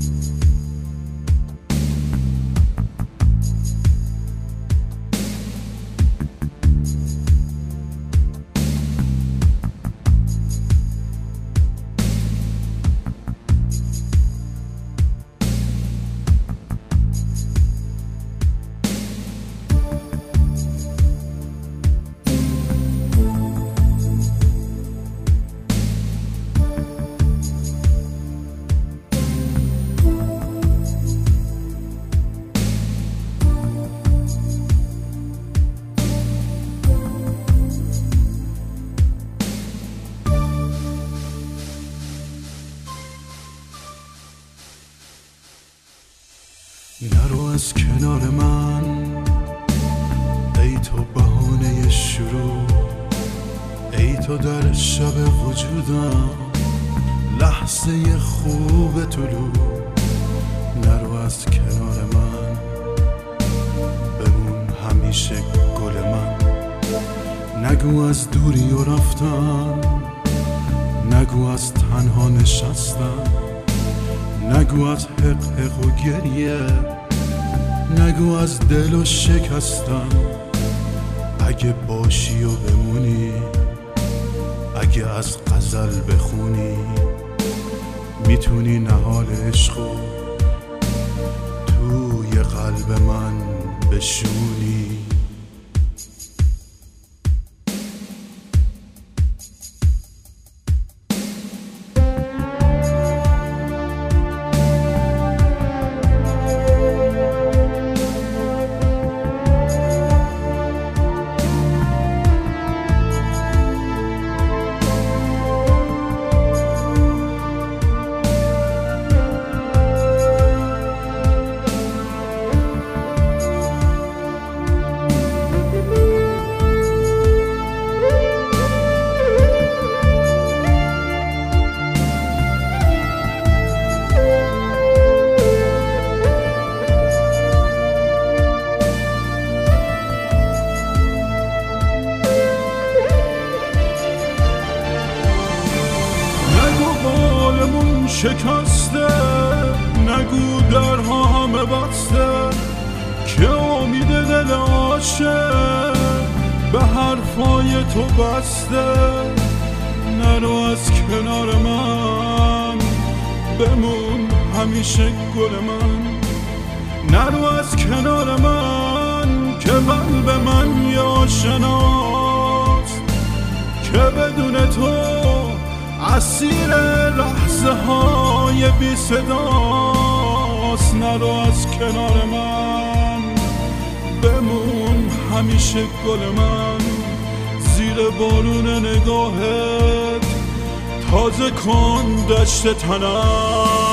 نرو از کنار من ای تو بهانه شروع، ای تو در شب وجودم لحظه خوب طلوع. نرو از کنار من بمون همیشه گل من، نگو از دوری و رفتن، نگو از تنها نشستن، نگو از حق حق و گریه، نگو از دل و شکستن. اگه باشی و بمونی، اگه از غزل بخونی، میتونی نهال عشقو توی قلب من بشونی. شکسته، نگو درها همه بسته، که امید دل عاشق به حرفای تو بسته. نرو از کنار من بمون همیشه گل من، نرو از کنار من که قلب من یه آشناست که بدون تو اسیر لحظه های بی صداست. نرو از کنار من بمون همیشه گل من، زیر بارون نگاهت تازه کن دشت تنم.